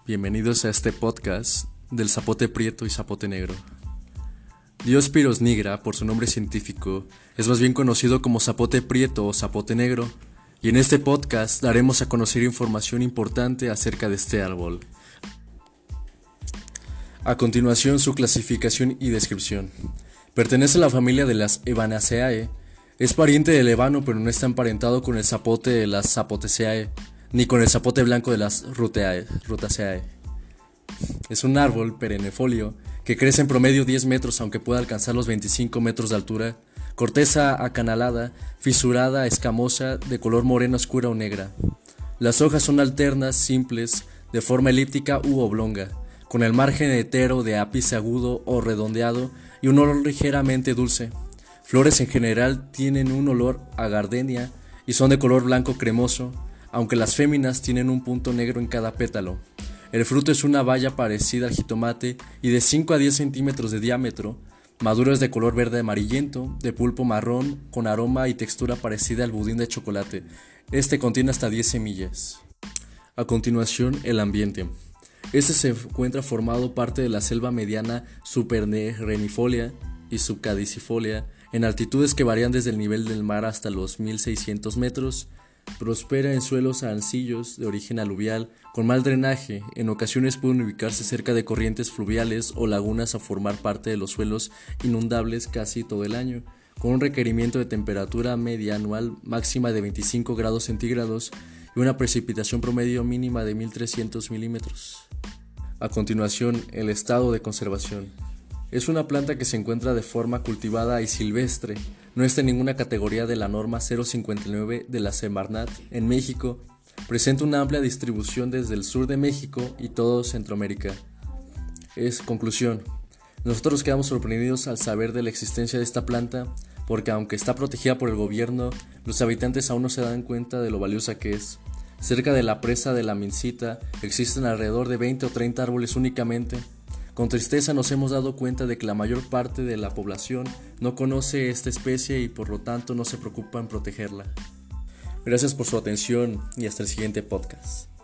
Bienvenidos a este podcast del zapote prieto y zapote negro. Diospyros nigra, por su nombre científico, es más bien conocido como zapote prieto o zapote negro, y en este podcast daremos a conocer información importante acerca de este árbol. A continuación, su clasificación y descripción. Pertenece a la familia de las Ebanaceae. Es pariente del ébano, pero no está emparentado con el zapote de las Zapoteaceae, ni con el zapote blanco de las Rutaceae. Es un árbol perennifolio que crece en promedio 10 metros, aunque pueda alcanzar los 25 metros de altura. Corteza acanalada, fisurada, escamosa, de color morena oscura o negra. Las hojas son alternas, simples, de forma elíptica u oblonga, con el margen entero de ápice agudo o redondeado y un olor ligeramente dulce. Flores en general tienen un olor a gardenia y son de color blanco cremoso, aunque las féminas tienen un punto negro en cada pétalo. El fruto es una baya parecida al jitomate y de 5 a 10 centímetros de diámetro. Maduro es de color verde amarillento, de pulpo marrón, con aroma y textura parecida al budín de chocolate. Este contiene hasta 10 semillas. A continuación, el ambiente. Este se encuentra formado parte de la selva mediana subperennifolia y subcadicifolia, en altitudes que varían desde el nivel del mar hasta los 1600 metros. Prospera en suelos arcillosos de origen aluvial, con mal drenaje. En ocasiones pueden ubicarse cerca de corrientes fluviales o lagunas a formar parte de los suelos inundables casi todo el año, con un requerimiento de temperatura media anual máxima de 25 grados centígrados y una precipitación promedio mínima de 1300 milímetros. A continuación, el estado de conservación. Es una planta que se encuentra de forma cultivada y silvestre. No está en ninguna categoría de la norma 059 de la Semarnat. En México, presenta una amplia distribución desde el sur de México y todo Centroamérica. Conclusión. Nosotros quedamos sorprendidos al saber de la existencia de esta planta, porque aunque está protegida por el gobierno, los habitantes aún no se dan cuenta de lo valiosa que es. Cerca de la presa de la Mincita existen alrededor de 20 o 30 árboles únicamente. Con tristeza nos hemos dado cuenta de que la mayor parte de la población no conoce esta especie y por lo tanto no se preocupa en protegerla. Gracias por su atención y hasta el siguiente podcast.